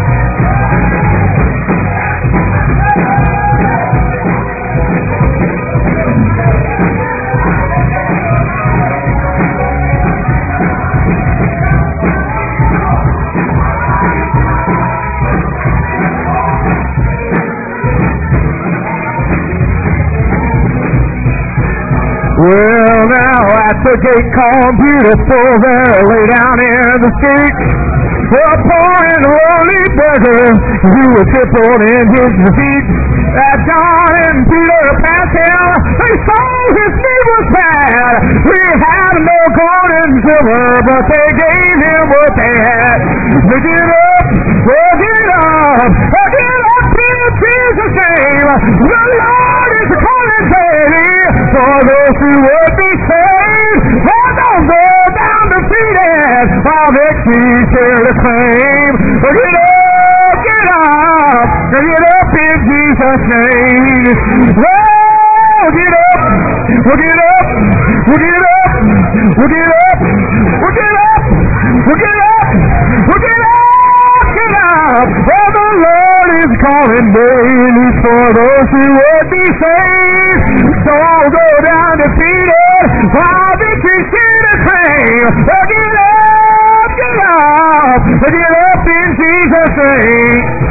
Well, now at the gate called Beautiful, there lay down in the street a poor and lonely beggar who was crippled in his feet. As John and Peter passed him, they saw his need was bad. We had no gold and silver, but they gave him what they had. So get up, oh get up, oh get up in Jesus' name. The Lord is calling daily for those who would be saved. Oh, don't go down defeated while victory's here to claim. Oh, get up, get up, get up in Jesus' name. Oh, get up, oh, get up, oh, get up, oh, get up, oh, get up, oh, get up, oh, get up, get up. Oh, the Lord is calling daily for those who would be saved. Don't go down defeated while victory's here to claim. Oh, get up, get up, oh, get up in Jesus' name.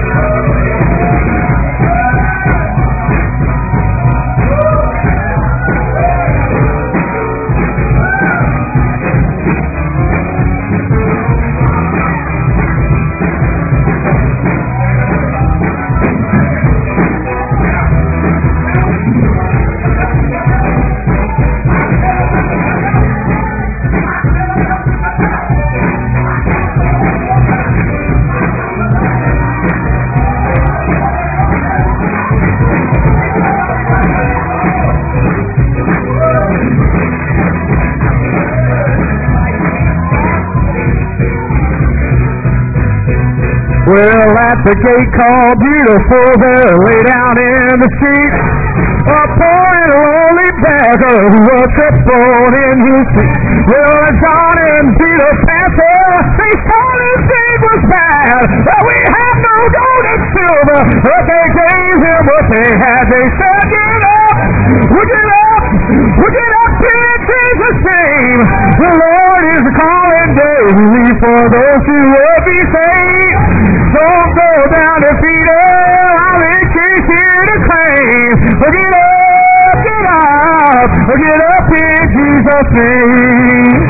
Well, at the gate called Beautiful, there lay down in the street a poor and lonely beggar who was crippled in his feet. Well, as John and Peter passed her, they saw his deed was bad. But we had no gold and silver, but they gave him what they had. They said, get up, we'll get up, we'll get up in Jesus' name. The Lord is calling daily for those who will be saved. Don't go down defeated, I'll victory's here to claim. Get up, get up, get up in Jesus' name.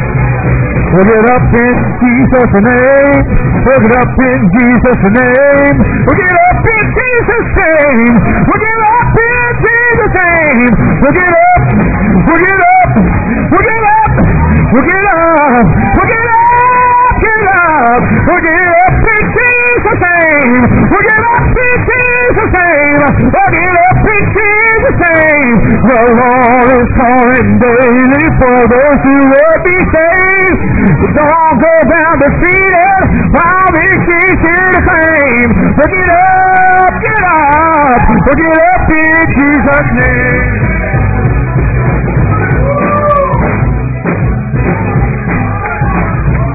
Get up in Jesus' name. Get up in Jesus' name. Get up in Jesus' name. Get up in Jesus' name. Get up, get up, get up, get up, get up. Get up, we'll get up in Jesus' name. We'll get up in Jesus' name. We'll get up in Jesus' name. The Lord is calling daily for those who will be saved. Don't go down defeated while victory's here to claim. So get up, get up, we'll get up in Jesus' name.